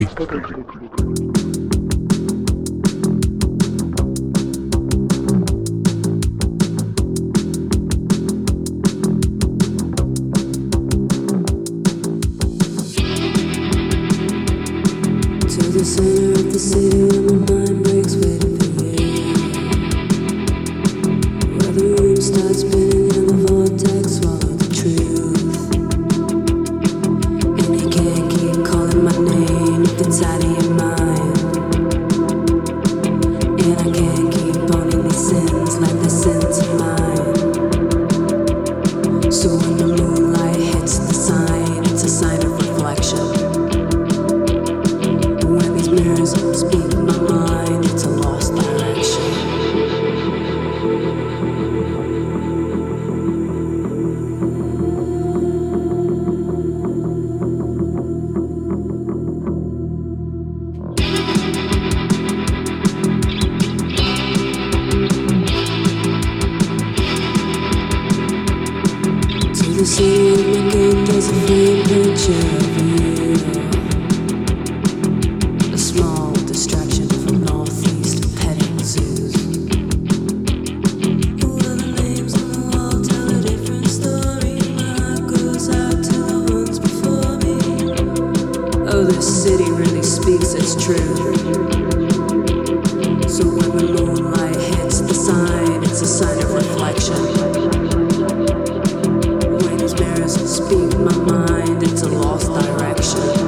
The center of the city where my mind breaks, waiting for you. Where the room starts spinning and the vortex swallow the truth. And you can't keep calling my name if it's out of your mind. And I can't keep owning these sins like they're sins of mine. So when the moonlight hits the sign, it's a sign of reflection. Mirrors speak my mind, it's a lost direction. To the city of my gun, there's a framed picture of you. Small distraction from northeast petting zoos. All of the names on the wall tell a different story. My heart goes out to the ones before me. Oh, this city really speaks its truth. So when the moonlight hits the sign, it's a sign of reflection. When these mirrors speak my mind, it's a lost direction.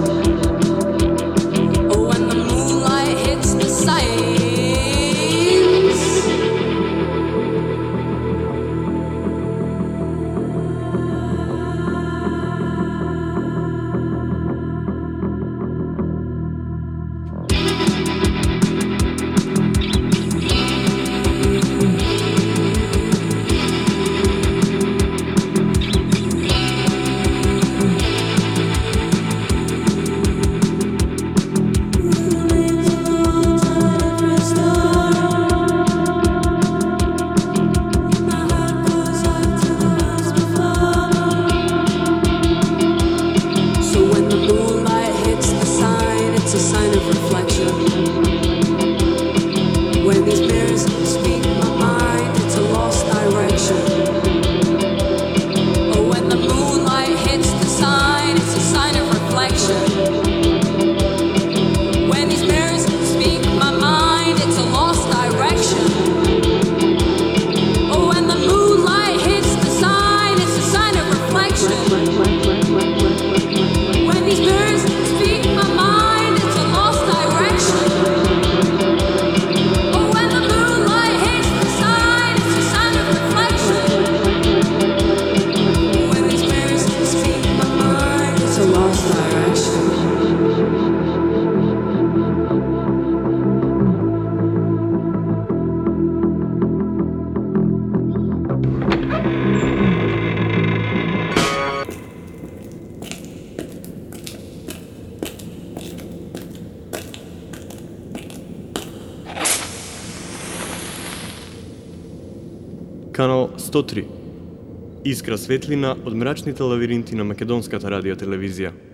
Канал 103. Искра светлина од мрачните лавиринти на македонската радиотелевизија.